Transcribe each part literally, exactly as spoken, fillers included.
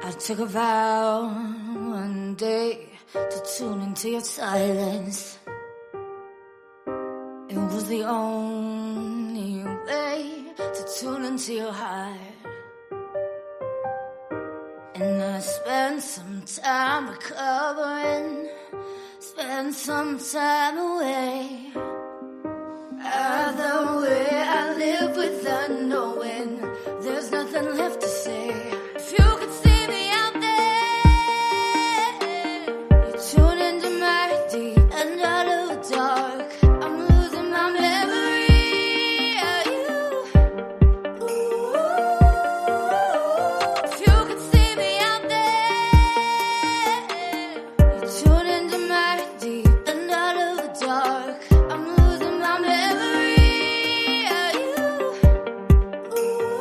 I took a vow one day to tune into your silence. It was the only way to tune into your heart. And I spent some time recovering, spent some time away. Either way, I live without knowing there's nothing left to say. If you could see me out there, you tune into my deep and out of the dark. I'm losing my memory of you. Ooh. If you could see me out there, you tune into my deep and out of the dark. I'm losing my memory of you. Ooh.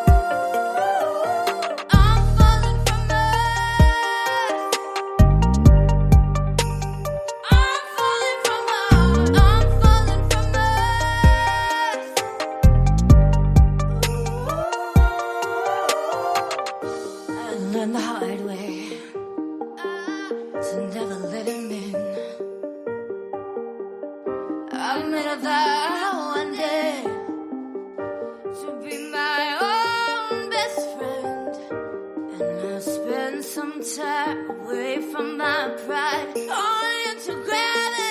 I'm falling from earth. I'm falling from earth. I'm falling from earth. Ooh. I learned the hard way to never let him in. I made a vow one day to be my own best friend. And I spent some time away from my pride, falling into gravity.